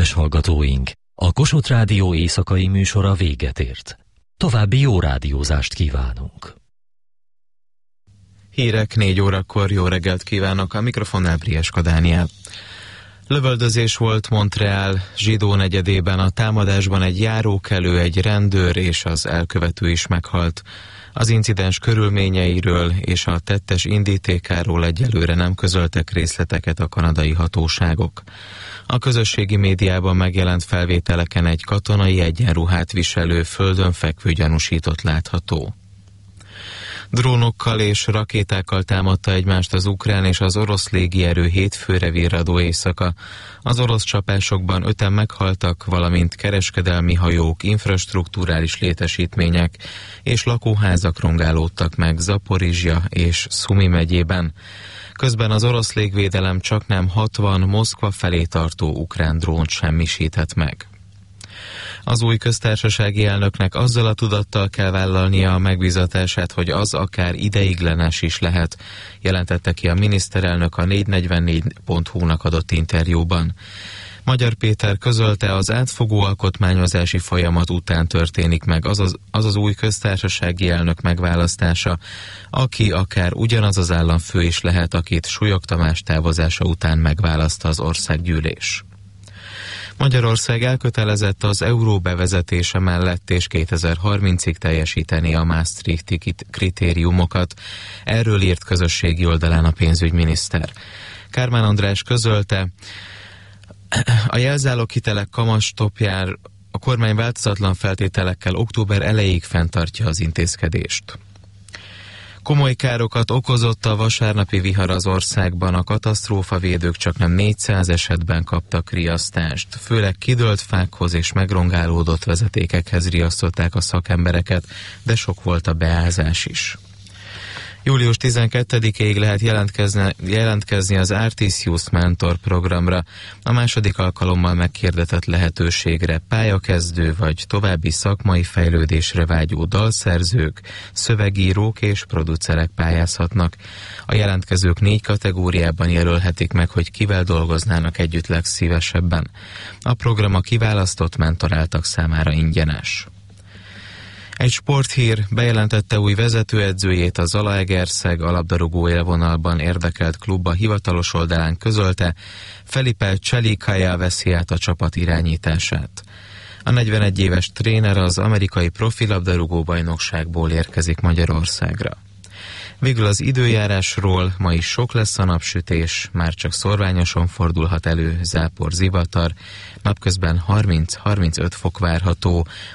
Kedves hallgatóink, a Kossuth Rádió éjszakai műsora véget ért. További jó rádiózást kívánunk. Hírek 4 órakor, jó reggelt kívánok, a mikrofonnál Brieska Dániel. Lövöldözés volt Montreal zsidó negyedében, a támadásban egy járókelő, egy rendőr és az elkövető is meghalt. Az incidens körülményeiről és a tettes indítékáról egyelőre nem közöltek részleteket a kanadai hatóságok. A közösségi médiában megjelent felvételeken egy katonai egyenruhát viselő, földön fekvő gyanúsított látható. Drónokkal és rakétákkal támadta egymást az ukrán és az orosz légierő hétfőre virradó éjszaka. Az orosz csapásokban 5-en meghaltak, valamint kereskedelmi hajók, infrastrukturális létesítmények és lakóházak rongálódtak meg Zaporizsja és Szumi megyében. Közben az orosz légvédelem csaknem 60 Moszkva felé tartó ukrán drónt semmisített meg. Az új köztársasági elnöknek azzal a tudattal kell vállalnia a megbízatását, hogy az akár ideiglenes is lehet, jelentette ki a miniszterelnök a 444.hu-nak adott interjúban. Magyar Péter közölte, az átfogó alkotmányozási folyamat után történik meg az új köztársasági elnök megválasztása, aki akár ugyanaz az államfő is lehet, akit Súlyog Tamás távozása után megválaszt az országgyűlés. Magyarország elkötelezett az euró bevezetése mellett, és 2030-ig teljesíteni a Maastrichti kritériumokat. Erről írt közösségi oldalán a pénzügyminiszter. Kármán András közölte, a jelzáloghitelek kamatstoppjár a kormány változatlan feltételekkel október elejéig fenntartja az intézkedést. Komoly károkat okozott a vasárnapi vihar az országban, a katasztrófavédők csaknem 400 esetben kaptak riasztást. Főleg kidőlt fákhoz és megrongálódott vezetékekhez riasztották a szakembereket, de sok volt a beázás is. Július 12-ig lehet jelentkezni az Artis Youth Mentor programra. A második alkalommal meghirdetett lehetőségre pályakezdő vagy további szakmai fejlődésre vágyó dalszerzők, szövegírók és producerek pályázhatnak. A jelentkezők 4 kategóriában jelölhetik meg, hogy kivel dolgoznának együtt legszívesebben. A program a kiválasztott mentoráltak számára ingyenes. Egy sporthír: bejelentette új vezetőedzőjét, a Zalaegerszeg a labdarúgó élvonalban érdekelt klub a hivatalos oldalán közölte, Felipe Cselikaja veszi át a csapat irányítását. A 41 éves tréner az amerikai profilabdarúgó bajnokságból érkezik Magyarországra. Végül az időjárásról: ma is sok lesz a napsütés, már csak szorványosan fordulhat elő zápor, zivatar, napközben 30-35 fok várható,